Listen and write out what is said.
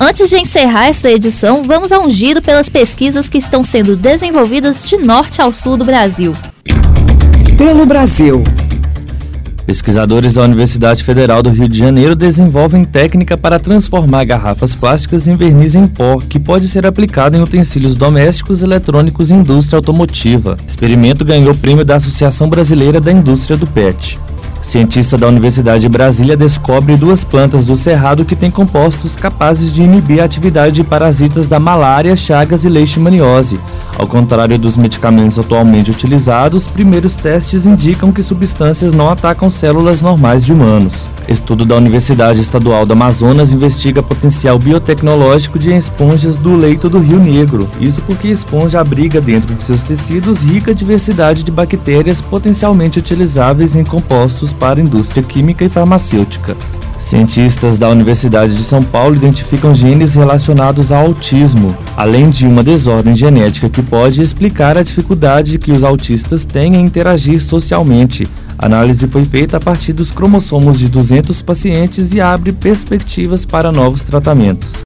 Antes de encerrar esta edição, vamos a um giro pelas pesquisas que estão sendo desenvolvidas de norte ao sul do Brasil. Pelo Brasil. Pesquisadores da Universidade Federal do Rio de Janeiro desenvolvem técnica para transformar garrafas plásticas em verniz em pó, que pode ser aplicado em utensílios domésticos, eletrônicos e indústria automotiva. O experimento ganhou prêmio da Associação Brasileira da Indústria do PET. Cientista da Universidade de Brasília descobre 2 plantas do cerrado que têm compostos capazes de inibir a atividade de parasitas da malária, chagas e leishmaniose. Ao contrário dos medicamentos atualmente utilizados, primeiros testes indicam que substâncias não atacam células normais de humanos. Estudo da Universidade Estadual do Amazonas investiga potencial biotecnológico de esponjas do leito do Rio Negro. Isso porque a esponja abriga dentro de seus tecidos rica diversidade de bactérias potencialmente utilizáveis em compostos para a indústria química e farmacêutica. Cientistas da Universidade de São Paulo identificam genes relacionados ao autismo, além de uma desordem genética que pode explicar a dificuldade que os autistas têm em interagir socialmente. A análise foi feita a partir dos cromossomos de 200 pacientes e abre perspectivas para novos tratamentos.